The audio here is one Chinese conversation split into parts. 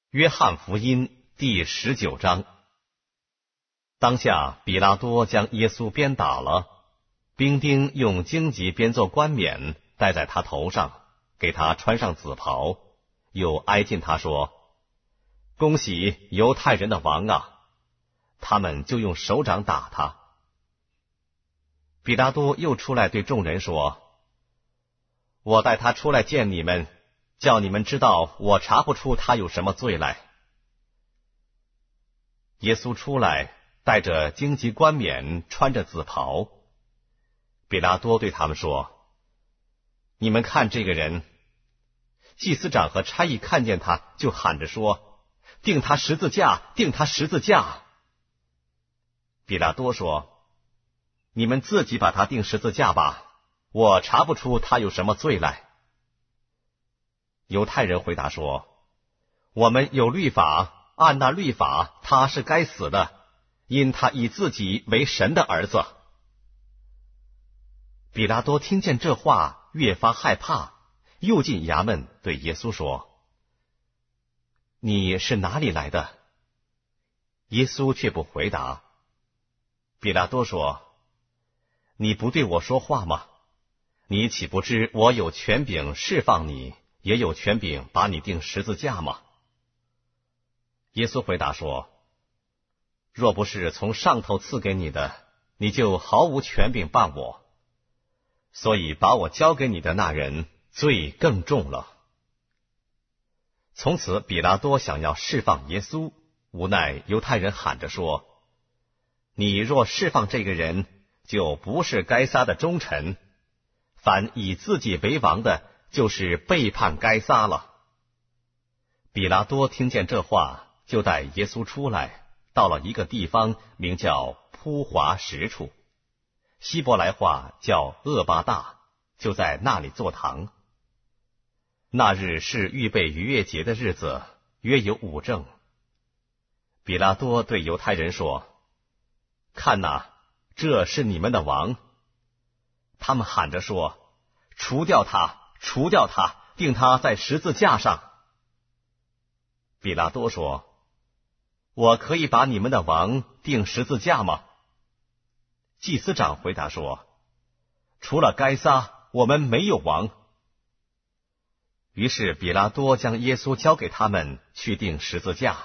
约翰福音第19章。当下比拉多将耶稣鞭打了，兵丁用荆棘编做冠冕戴在他头上，给他穿上紫袍，又挨近他说：恭喜犹太人的王啊！他们就用手掌打他。比拉多又出来对众人说：我带他出来见你们，叫你们知道我查不出他有什么罪来。耶稣出来，戴着荆棘冠冕，穿着紫袍。比拉多对他们说：你们看这个人。祭司长和差役看见他，就喊着说：钉他十字架，钉他十字架。比拉多说：你们自己把他钉十字架吧，我查不出他有什么罪来。犹太人回答说：我们有律法，按那律法他是该死的，因他以自己为神的儿子。比拉多听见这话，越发害怕，又进衙门对耶稣说：你是哪里来的？耶稣却不回答。比拉多说：你不对我说话吗？你岂不知我有权柄释放你，也有权柄把你钉十字架吗？耶稣回答说：若不是从上头赐给你的，你就毫无权柄办我。所以把我交给你的那人罪更重了。从此比拉多想要释放耶稣，无奈犹太人喊着说：你若释放这个人，就不是该撒的忠臣，凡以自己为王的，就是背叛该撒了。比拉多听见这话，就带耶稣出来，到了一个地方，名叫铺华石处，希伯来话叫厄巴大，就在那里坐堂。那日是预备逾越节的日子，约有5正。比拉多对犹太人说：看哪，这是你们的王。他们喊着说：除掉他，除掉他，钉他在十字架上。比拉多说：我可以把你们的王钉十字架吗？祭司长回答说：除了该撒，我们没有王。于是比拉多将耶稣交给他们去钉十字架。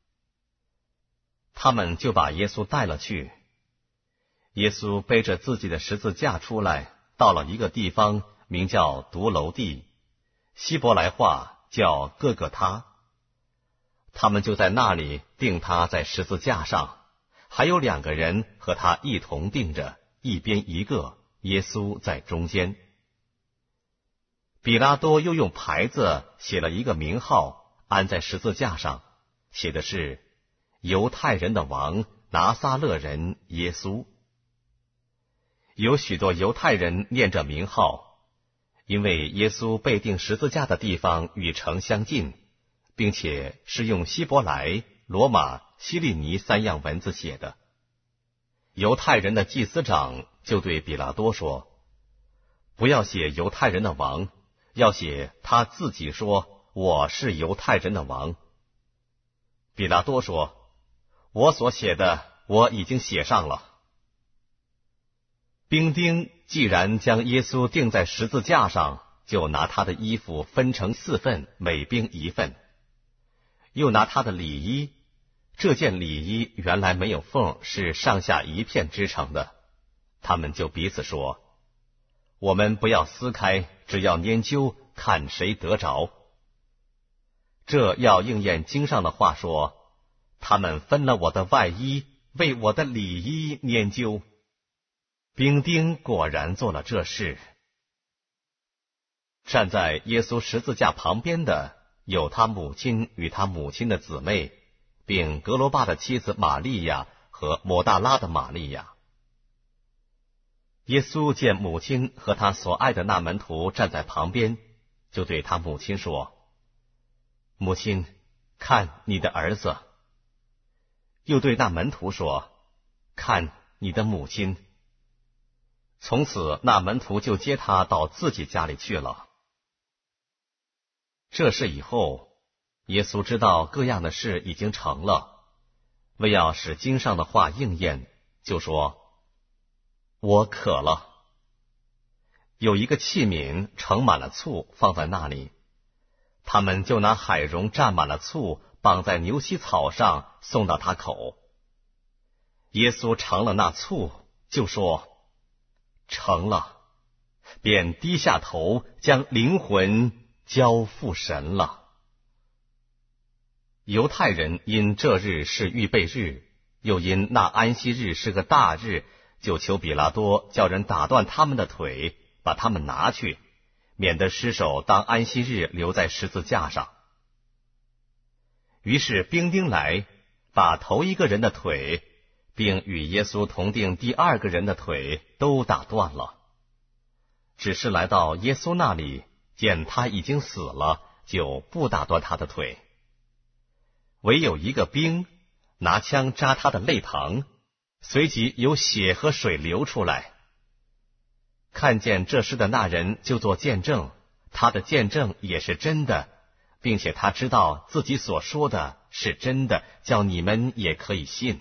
他们就把耶稣带了去。耶稣背着自己的十字架出来，到了一个地方，名叫独楼地，希伯来话叫各个他。他们就在那里钉他在十字架上，还有2个人和他一同钉着，一边一个，耶稣在中间。比拉多又用牌子写了一个名号，安在十字架上，写的是犹太人的王，拿撒勒人耶稣。有许多犹太人念这名号，因为耶稣被钉十字架的地方与城相近，并且是用希伯来、罗马、希利尼3样文字写的。犹太人的祭司长就对比拉多说：不要写犹太人的王，要写他自己说我是犹太人的王。比拉多说：我所写的我已经写上了。兵丁既然将耶稣钉在十字架上，就拿他的衣服分成4份，每兵1份，又拿他的里衣，这件里衣原来没有缝，是上下一片织成的。他们就彼此说：我们不要撕开，只要拈阄，看谁得着。这要应验经上的话说：他们分了我的外衣，为我的里衣拈阄。兵丁果然做了这事。站在耶稣十字架旁边的有他母亲与他母亲的姊妹，并格罗巴的妻子玛利亚和抹大拉的玛利亚。耶稣见母亲和他所爱的那门徒站在旁边，就对他母亲说：母亲，看你的儿子。又对那门徒说：看你的母亲。从此那门徒就接他到自己家里去了。这事以后， 耶稣知道各样的事已经成了，为要使经上的话应验，就说：我渴了。有一个器皿盛满了醋放在那里，他们就拿海蓉蘸满了醋，绑在牛膝草上，送到他口。耶稣尝了那醋，就说：成了，便低下头，将灵魂交付神了。犹太人因这日是预备日，又因那安息日是个大日，就求比拉多叫人打断他们的腿，把他们拿去，免得尸首当安息日留在十字架上。于是兵丁来，把头一个人的腿，并与耶稣同定第二个人的腿都打断了。只是来到耶稣那里，见他已经死了，就不打断他的腿。唯有一个兵拿枪扎他的肋旁，随即有血和水流出来。看见这事的那人就做见证，他的见证也是真的，并且他知道自己所说的是真的，叫你们也可以信。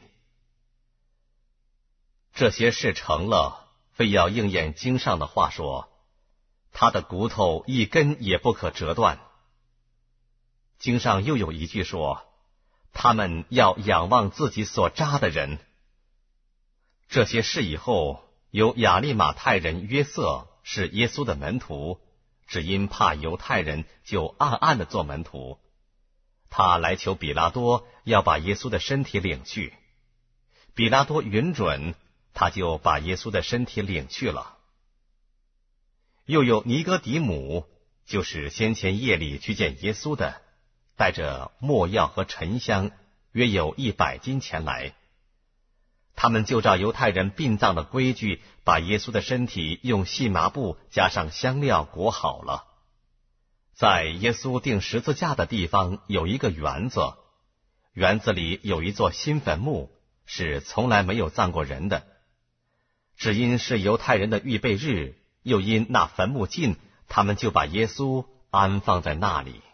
这些事成了，非要应验经上的话说：他的骨头一根也不可折断。经上又有一句说：他们要仰望自己所扎的人。这些事以后，有亚利马太人约瑟是耶稣的门徒，只因怕犹太人，就暗暗的做门徒。他来求比拉多要把耶稣的身体领去，比拉多允准，他就把耶稣的身体领去了。又有尼哥底母，就是先前夜里去见耶稣的，带着没药和沉香，约有100斤前来。他们就照犹太人殡葬的规矩，把耶稣的身体用细麻布加上香料裹好了。在耶稣钉十字架的地方有一个园子，园子里有一座新坟墓，是从来没有葬过人的。只因是犹太人的预备日，又因那坟墓近，他们就把耶稣安放在那里。